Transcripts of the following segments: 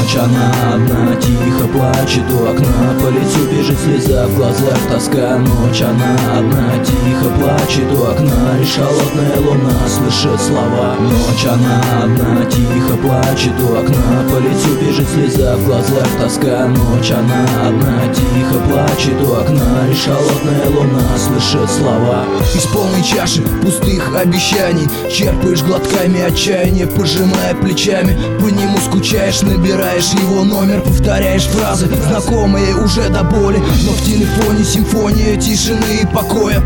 Ночь она одна, тихо плачет у окна, по лицу бежит слеза, в глазах тоска. Ночь она одна, тихо плачет у окна, лишь холодная луна слышит слова. Ночь она одна, тихо плачет у окна, по лицу бежит слеза, в глазах тоска. Ночь она одна, тихо плачет у окна, лишь холодная луна слышит слова. Из полной чаши пустых обещаний черпаешь глотками отчаяния, пожимая плечами. По нему скучаешь, набираешь его номер, повторяешь фразы, знакомые уже до боли, но в телефоне симфония тишины и покоя.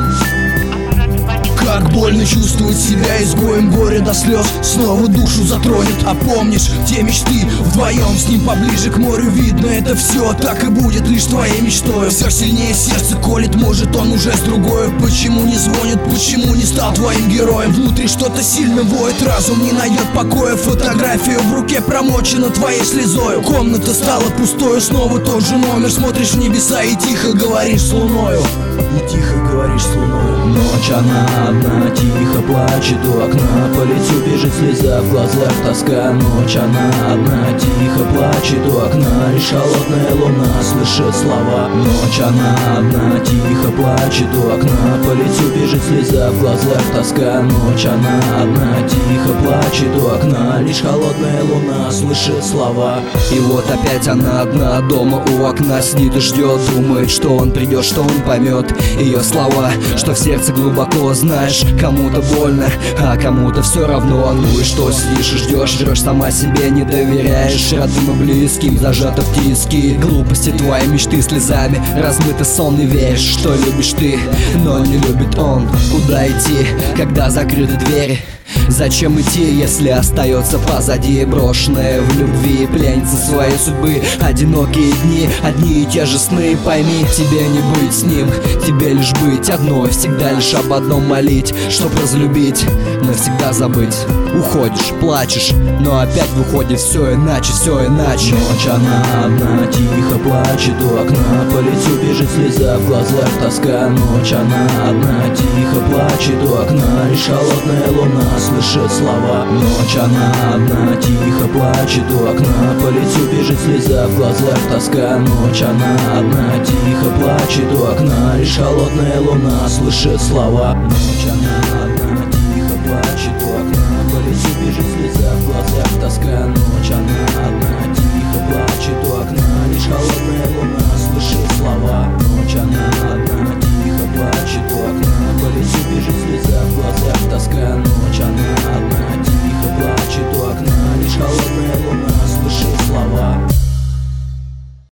Как больно чувствовать себя изгоем, горе до слез снова душу затронет. А помнишь те мечты, вдвоем с ним поближе к морю видно, это все так и будет лишь твоей мечтой. Все сильнее сердце колет, может он уже с другой. Почему не звонит, почему не стал твоим героем? Внутри что-то сильно воет, разум не найдет покоя. Фотография в руке промочена твоей слезою. Комната стала пустою, снова тот же номер. Смотришь в небеса и тихо говоришь с луною. И тихо говоришь с луною. Ночь она одна, тихо плачет у окна, по лицу бежит слеза, в глазах тоска. Ночь она одна, тихо плачет у окна, лишь холодная луна слышит слова. Ночь она одна, тихо плачет у окна, по лицу бежит слеза, в глазах тоска. Ночь она одна, тихо плачет у окна, лишь холодная луна слышит слова. И вот опять она одна, дома у окна сидит и ждет, думает, что он придет, что он поймет ее слова, что в сердце глубоко. Знаешь, кому-то больно, а кому-то все равно. Ну и что, сидишь и ждешь, врешь сама себе, не доверяешь родным и близким, зажата в тиски. Глупости твои мечты слезами размыты сон, и веришь, что любишь ты, но не любит он. Куда идти, когда закрыты двери? Зачем идти, если остается позади? Брошенная в любви, пленница своей судьбы, одинокие дни, одни и те же сны. Пойми, тебе не быть с ним, тебе лишь быть одной, всегда лишь об одном молить, чтоб разлюбить, навсегда забыть. Уходишь, плачешь, но опять выходит все иначе, все иначе. Ночь она одна, тихо плачет у окна, по лицу бежит слеза, в глазах тоска. Ночь она одна, тихо плачет у окна, лишь холодная луна слышит слова. Ночь она одна, тихо плачет у окна, по лицу бежит слеза, в глазах тоска. Ночь она одна, тихо плачет у окна, лишь холодная луна слышит слова. Ночь она одна, тихо плачет у окна, по лицу бежит слеза.